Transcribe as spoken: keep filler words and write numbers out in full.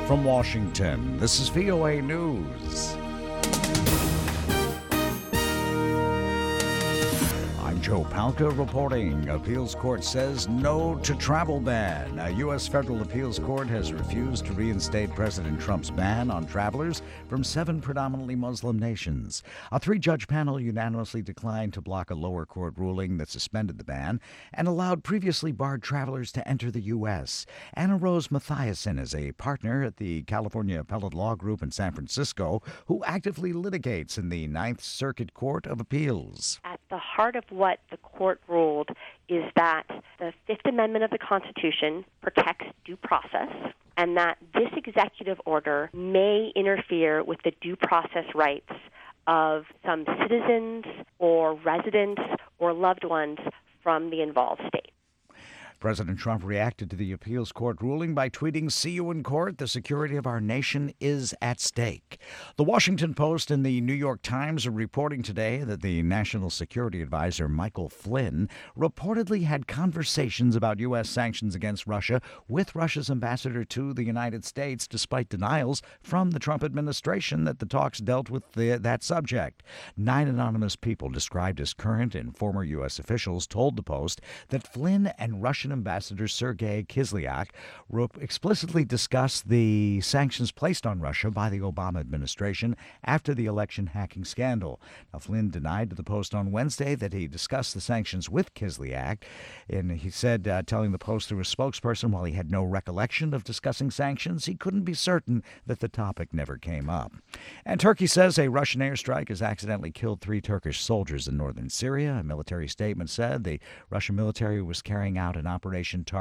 From Washington, this is V O A News. I'm Joe Palca reporting. Appeals court says no to travel ban. A U S federal appeals court has refused to reinstate President Trump's ban on travelers from seven predominantly Muslim nations. A three-judge panel unanimously declined to block a lower court ruling that suspended the ban and allowed previously barred travelers to enter the U S. Anna Rose Mathiasen is a partner at the California Appellate Law Group in San Francisco who actively litigates in the Ninth Circuit Court of Appeals. At the heart of what the court ruled is that the Fifth Amendment of the Constitution protects due process, and that this executive order may interfere with the due process rights of some citizens or residents or loved ones from the involved state. President Trump reacted to the appeals court ruling by tweeting, "See you in court. The security of our nation is at stake." The Washington Post and the New York Times are reporting today that the National Security Advisor Michael Flynn reportedly had conversations about U S sanctions against Russia with Russia's ambassador to the United States, despite denials from the Trump administration that the talks dealt with the, that subject. Nine anonymous people described as current and former U S officials told the Post that Flynn and Russian Ambassador Sergei Kislyak explicitly discussed the sanctions placed on Russia by the Obama administration after the election hacking scandal. Now, Flynn denied to the Post on Wednesday that he discussed the sanctions with Kislyak, and he said, uh, telling the Post through a spokesperson, while he had no recollection of discussing sanctions, he couldn't be certain that the topic never came up. And Turkey says a Russian airstrike has accidentally killed three Turkish soldiers in northern Syria. A military statement said the Russian military was carrying out an operation Operation